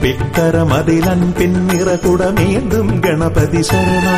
തുമ്പിക്കരമതിലൻപിൻ നിറകുടമേന്തും ഗണപതി ശരണം.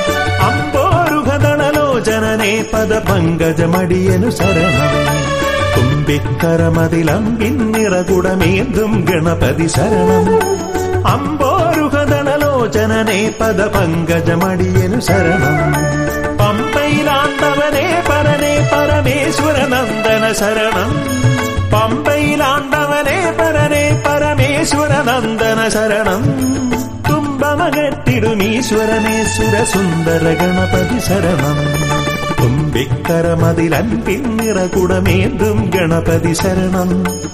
അമ്പോരുഹദളലോചനനേ പദപങ്കജമടിയനു ശരണം. തുമ്പിക്കരമതിലൻപിൻ നിറകുടമേന്തും ഗണപതി ശരണം. അമ്പോരുഹദളലോചനനേ പദപങ്കജമടിയനു ശരണം. പമ്പയിലാണ്ടവനേ പരനേ പരമേശ്വരനന്ദന ശരണം. പമ്പയിലാണ്ടവനേ പരനേ പരമേശ്വരനന്ദന ശരണം. തുമ്പമകത്തിടുമീശ്വരനേ സുരസുന്ദര ഗണപതി ശരണം. തുമ്പിക്കരമതിലൻപിൻ നിറകുടമേന്തും ഗണപതി ശരണം.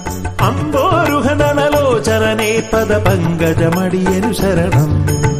അമ്പോരുഹദളലോചനനേ പദപങ്കജമടിയനു ശരണം.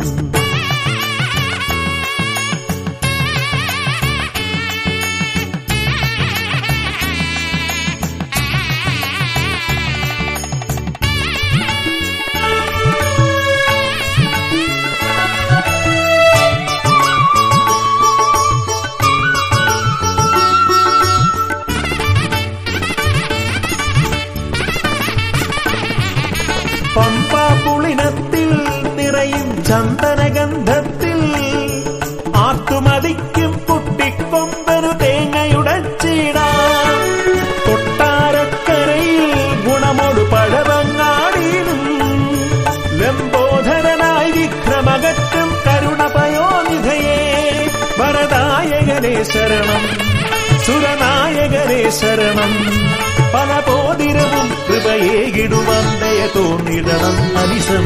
പമ്പാപുളിനത്തിൽ നിറയും ചന്ദനഗന്ധത്തിൽ ആർത്തുമതിക്കും കുട്ടിക്കൊമ്പനു തേങ്ങയുടച്ചിടാം. കൊട്ടാരക്കരയിൽ ഗുണമൊടു പഴവങ്ങാടിയിലും ലംബോധരനായി വിക്രമകറ്റും കരുണപയോനിധയേ വരദായകനേ ശരണം. സുരനായകനേ ശരണം. പല പോതിരവും കൃപയേകിടുവന്തയ തോന്നിടണം അനിശം.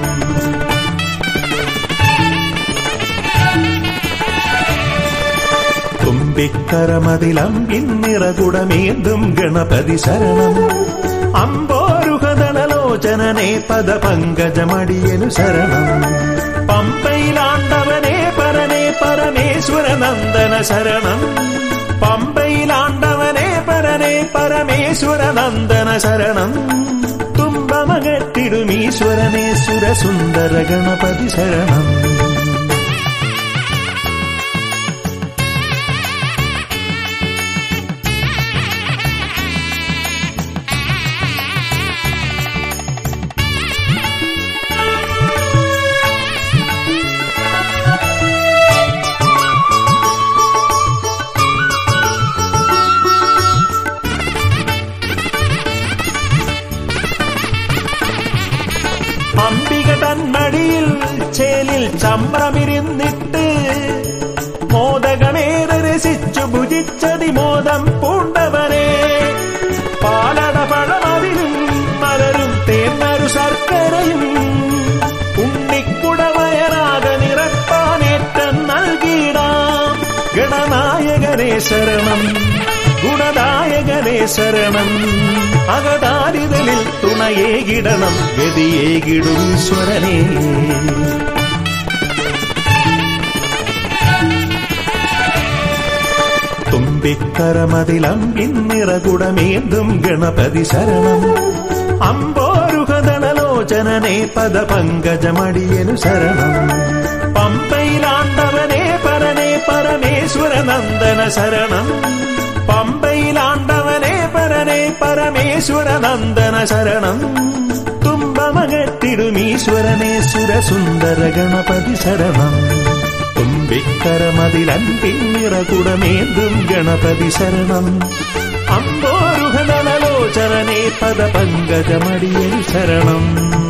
തുമ്പിക്കരമതിലൻപിൻ നിറകുടമേന്തും ഗണപതി ശരണം. അമ്പോരുഹദളലോചനനേ പദപങ്കജമടിയനു ശരണം. പമ്പയിലാണ്ടവനേ പരനേ പരമേശ്വരനന്ദന ശരണം. പമ്പയിലാണ്ടവനേ പരനേ പരമേശ്വരനന്ദന ശരണം. തുമ്പമകത്തിടുമീശ്വരനേ സുരസുന്ദര ഗണപതി ശരണം. അംബിക തന്മടിയിൽ ചേലിൽ ചമ്രമിരുന്നിട്ട് മോദകമേറെ രസിച്ചു ഭുജിച്ചതിമോദം പൂണ്ടവനെ. പാലട പഴമതിലും മലരും തേന്നരു ശർക്കരയും ഉണ്ണിക്കുടവയറാക നിറപ്പാനേറ്റം നൽകിയിടാം. ഗണനായകനേ ശരണം. ഗുണദായകനേ ശരണം. അകതാരിതലിൽ തുണയേകിടണം ഗതിയേകിടുമീശ്വരനേ. തുമ്പിക്കരമതിലൻപിൻ നിറകുടമേന്തും ഗണപതി ശരണം. അമ്പോരുഹദളലോചനനേ പദപങ്കജമടിയനു ശരണം. പമ്പയിലാണ്ടവനേ പരനേ പരമേശ്വരനന്ദന ശരണം. പമ്പയിലാണ്ടവനേ പരനേ പരമേശ്വരനന്ദന ശരണം. തുമ്പമകത്തിടുമീശ്വരനേ സുരസുന്ദര ഗണപതി ശരണം. തുമ്പിക്കരമതിലൻപിൻ നിറകുടമേന്തും ഗണപതി ശരണം. അമ്പോരുഹദളലോചനനേ പദപങ്കജമടിയനു ശരണം.